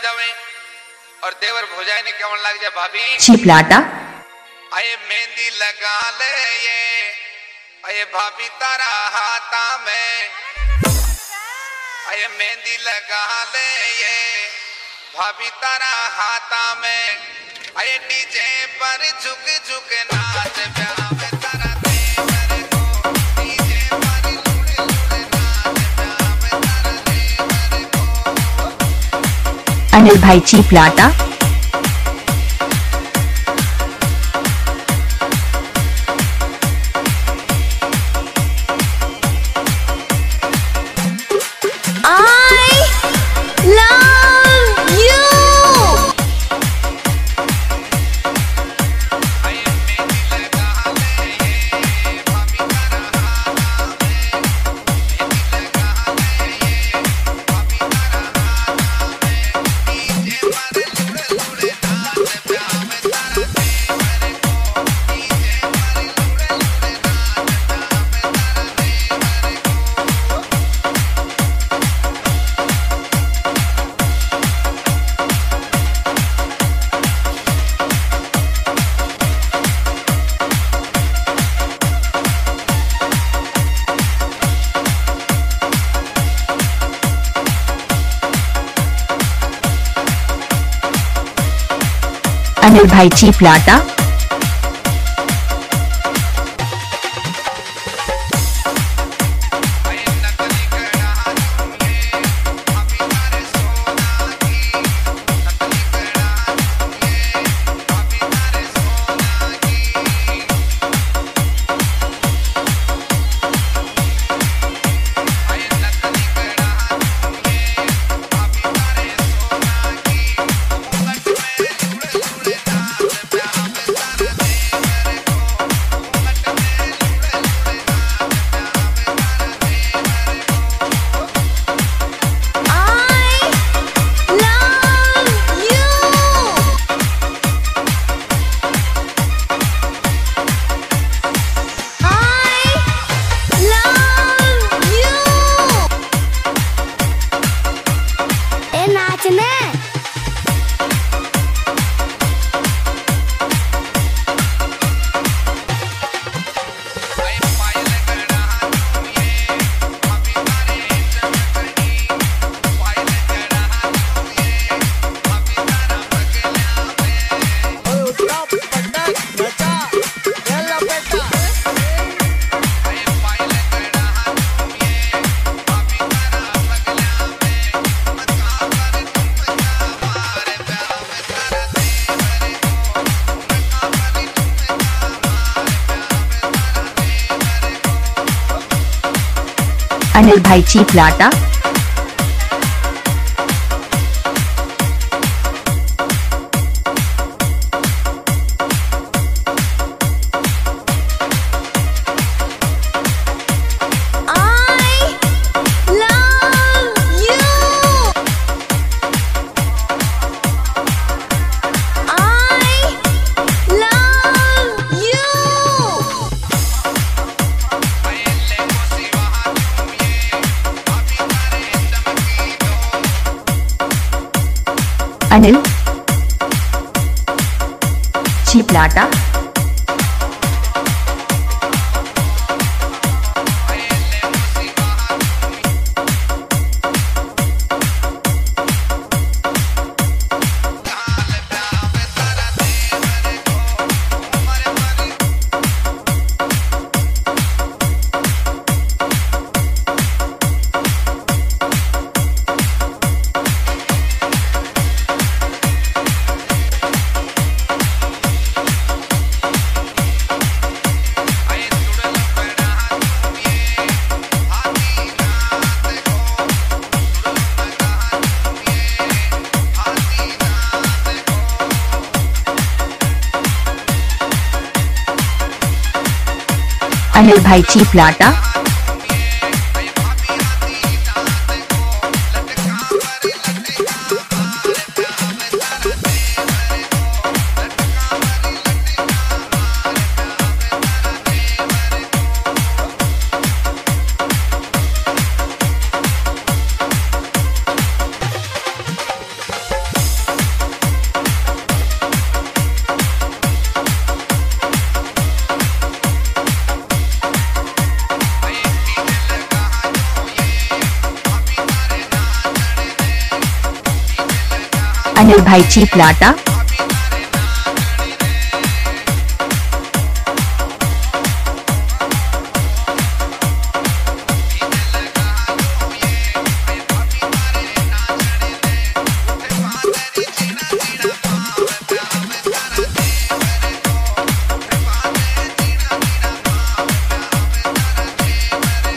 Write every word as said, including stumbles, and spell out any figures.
जावे और देवर भोजाई ने केवन लग जाए भाभी चिपलाटा आये मेहंदी लगा ले ये आये भाभी तारा हाथा में आये मेहंदी लगा ले ये भाभी तारा हाथा में आये डीजे पर झुक झुक नाच प्यार में तारा देवर को डीजे पर लुड़े लुड़े नाच प्यार में तारा देवर को अनिल भाई चिपलाटा अनिल भाई चिपलाटा अनिल भाई चिपलाटा अनिल चिपलाटा अनिल भाई चिपलाटा अनिल भाई चिपलाटा